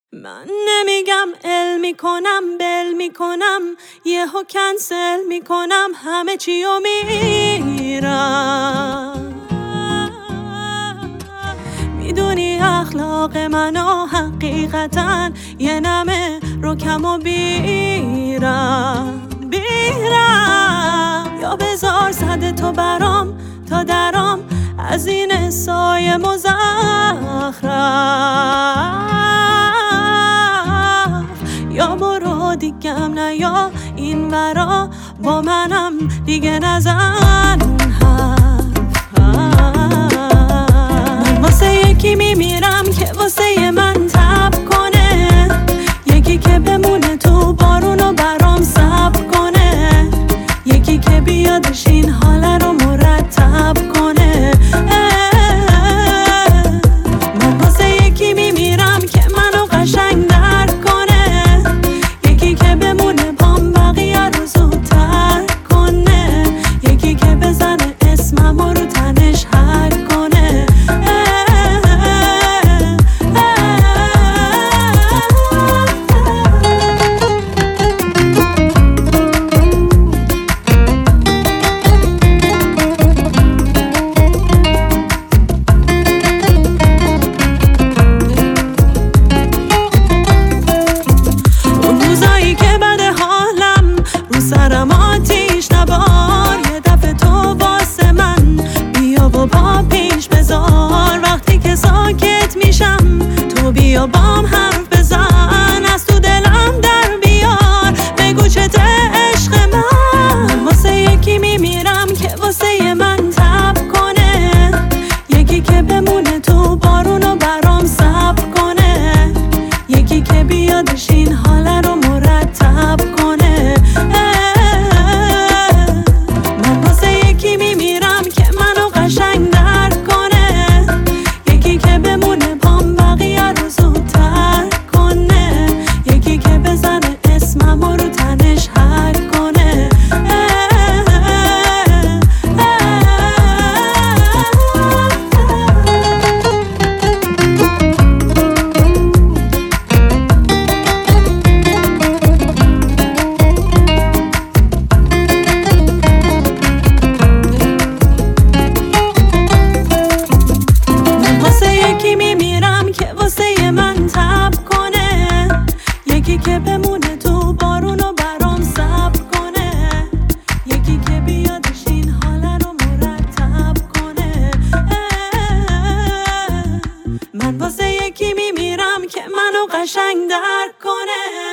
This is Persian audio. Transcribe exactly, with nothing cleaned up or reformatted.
من نمیگم ال میکنم بل میکنم یهو کنسل میکنم همه چی رو میرم. میدونی اخلاق منو حقیقتا یه نمه رو کم و بیرم بیرم یا بذار صد تو برام تا درام از این سایه مزخرف، یا برو دیگم نه یا این ورا با منم دیگه نزن حرف. من واسه یکی میمیرم که واسه من تب کنه، یکی که بمونه تو بارونو برام صبر کنه، یکی که بیادش این حاله رو مرتب کنه. من واسه یکی میمیرم که منو قشنگ درک کنه، یکی که بمونه پام بقیه رو زودتر کنه، یکی که بزنه اسمم رو تنش حک کنه. سرم آتیش نبار یه دفعه تو واسه من بیا و پا پیش بذار، وقتی که ساکت میشم تو بیا بام حرف بزن، از تو دلم در بیار بگو چته عشق من. واسه یکی میمیرم که واسه من تب کنه، یکی که بمونه تو بارونو برام صبر کنه، یکی که بیادش این حاله رو مرتب کنه. قشنگ درک کنه، یکی که بمونه پام بقیه رو زودتر کنه، یکی که بزنه اسمم رو تنش حک کنه. واسه من تب کنه، یکی که بمونه تو بارونو برام صبر کنه، یکی که بیادش این حاله رو مرتب کنه. من واسه یکی میمیرم که منو قشنگ درک کنه.